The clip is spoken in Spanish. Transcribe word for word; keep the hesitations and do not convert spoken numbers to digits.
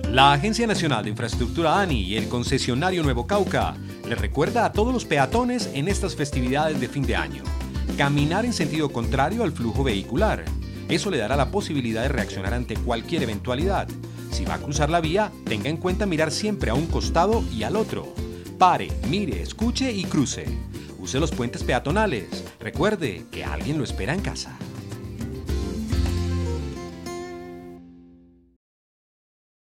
La Agencia Nacional de Infraestructura ANI y el concesionario Nuevo Cauca les recuerda a todos los peatones en estas festividades de fin de año: caminar en sentido contrario al flujo vehicular. Eso le dará la posibilidad de reaccionar ante cualquier eventualidad. Si va a cruzar la vía, tenga en cuenta mirar siempre a un costado y al otro. Pare, mire, escuche y cruce. Use los puentes peatonales. Recuerde que alguien lo espera en casa.